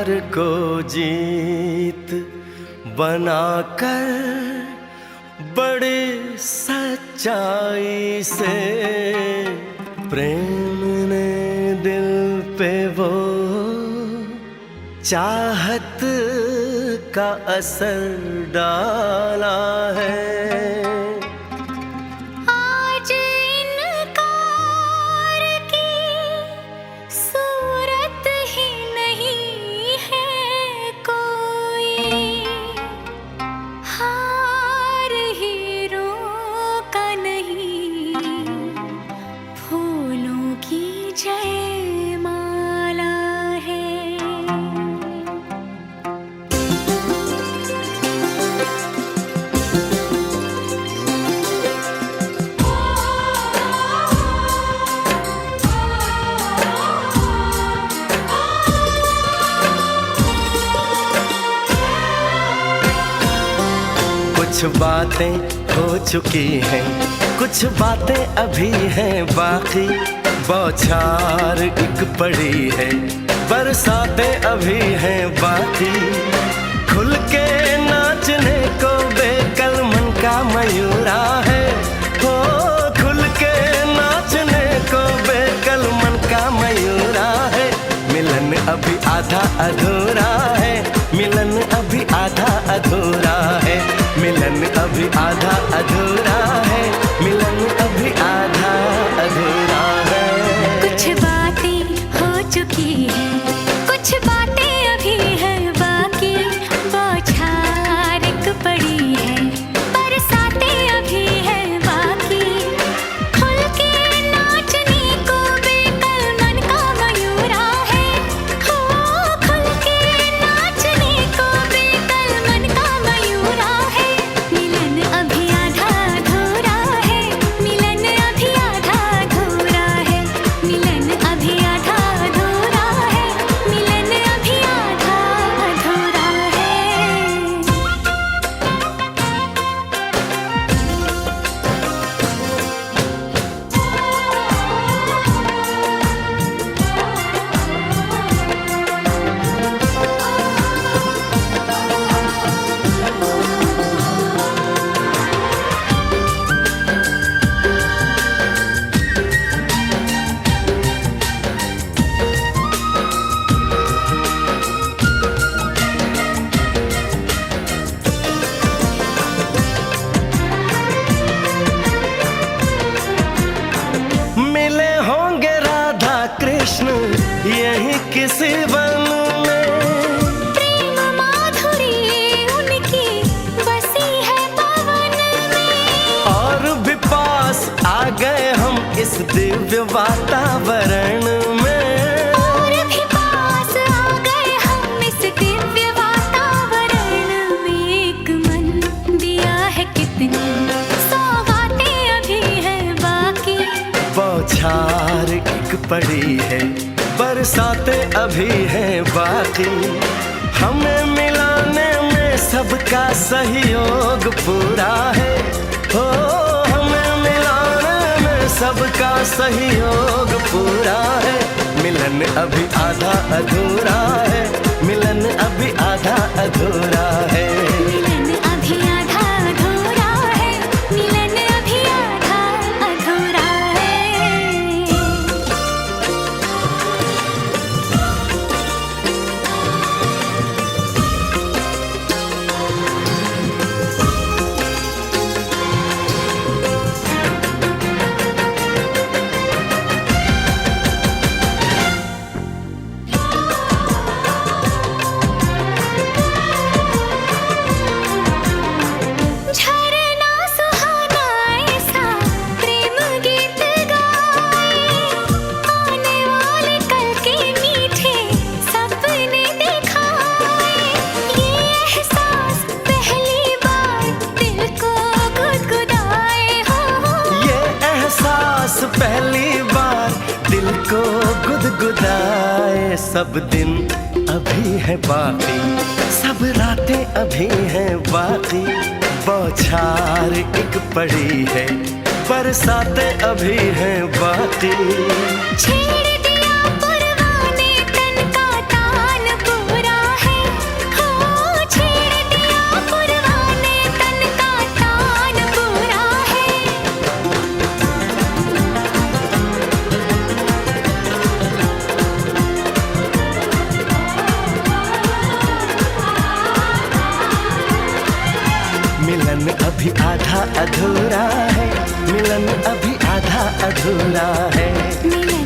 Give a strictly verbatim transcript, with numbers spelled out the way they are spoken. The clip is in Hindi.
प्यार को जीत बनाकर बड़ी सच्चाई से प्रेम ने दिल पे वो चाहत का असर डाला है। कुछ बातें हो चुकी हैं, कुछ बातें अभी हैं बाकी, बौछार एक पड़ी है, बरसातें अभी हैं बाकी। खुल के नाचने को बेकल मन का मयूरा है, हो खुल के नाचने को बेकल मन का मयूरा है। मिलन अभी आधा अधूरा है, मिलन अभी आधा अधूरा है, मिलन अभी आधा अधूरा है, मिलन अभी आधा अधूरा है। कुछ बातें हो चुकी हैं, कुछ बातें अभी हैं बाकी, बौछार एक पड़ी है, बरसातें अभी हैं बाकी। खुल के नाचने को बेकल मन का मयूरा है, हो खुल के नाचने को बेकल मन का मयूरा है। मिलन अभी आधा अधूरा है, मिलन अभी आधा अधूरा है, मिलन अभी आधा अधूरा है, मिलन अभी आधा अधूरा है। मिले होंगे राधा कृष्ण यही किसी वन में, प्रेम माधुरी उनकी बसी है पवन में, और भी पास आ गए हम इस दिव्य वातावरण में। और भी पास आ गए हम इस दिव्य वातावरण में। एक मन दिया है कितनी सौगातें अभी हैं बाकी, बौछार एक पड़ी है, बरसातें अभी हैं बाकी। हमें मिलाने में सबका सहयोग पूरा है, हो हमें मिलाने में सबका सहयोग पूरा है। मिलन अभी आधा अधूरा है, मिलन अभी आधा अधूरा है। मिलन अभी आधा अधूरा है, मिलन अभी आधा अधूरा है। झरना सुहाना ऐसा प्रेम गीत गाए, आने वाले कल के मीठे सपने दिखाए। ये एहसास पहली बार दिल को गुदगुदाए, हो ये एहसास पहली बार दिल को गुदगुदाए। सब दिन अभी है बाकी, सब रातें अभी हैं बाकी, बौछार एक पड़ी है, बरसातें अभी हैं बाकी। छेड़ दिया परवाने तन का तान पूरा मिलन अभी आधा अधूरा है, मिलन अभी आधा अधूरा है। मिलन